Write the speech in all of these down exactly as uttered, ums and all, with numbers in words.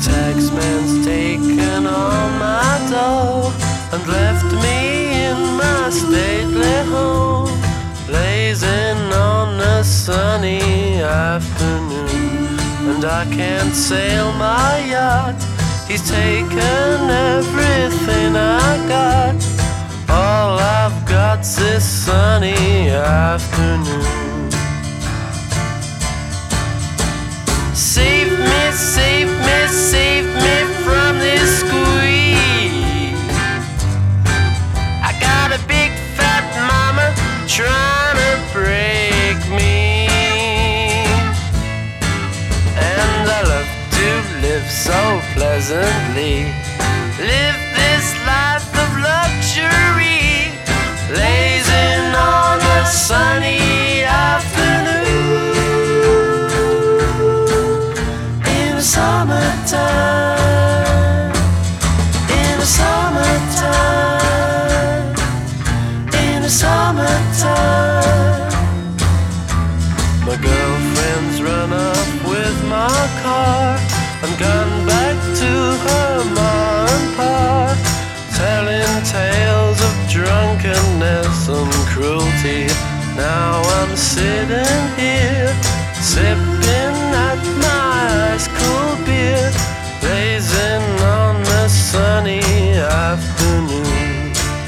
Taxman's taken all my dough and left me in my stately home, blazing on a sunny afternoon. And I can't sail my yacht, he's taken everything I got. All I've got's this sunny afternoon. Save me, save me, save me from this squeeze. I got a big fat mama trying to break me, and I love to live so pleasantly, live this life of luxury, blazing on a sunny afternoon. Summertime, in the summertime, in the summertime. My girlfriend's run up with my car and gone back to her ma and pa, telling tales of drunkenness and cruelty. Now I'm sitting here, sipping at my ice cool beer, blazing on a sunny afternoon.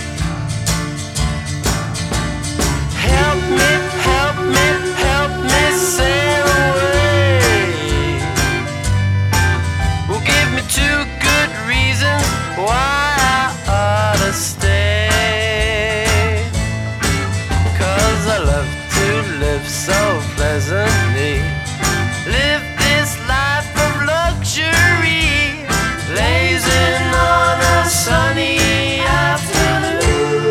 Help me, help me, help me sail away. Well, give me two good reasons why I ought to stay. 'Cause I love to live so pleasantly, live this life of luxury, blazing on a sunny afternoon.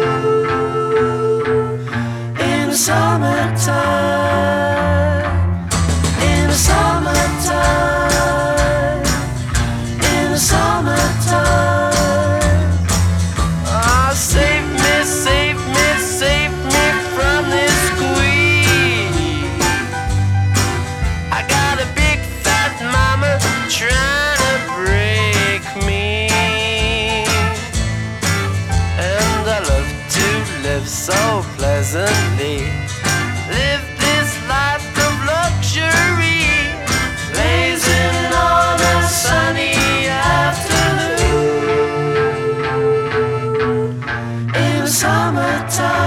In the summertime, in the summertime, in the summertime. Ah, save me, save me, save me from this squeeze. I got a big fat mama trying to break me, and I love to live so pleasantly, live this life of luxury, blazing on a sunny afternoon. In the summertime.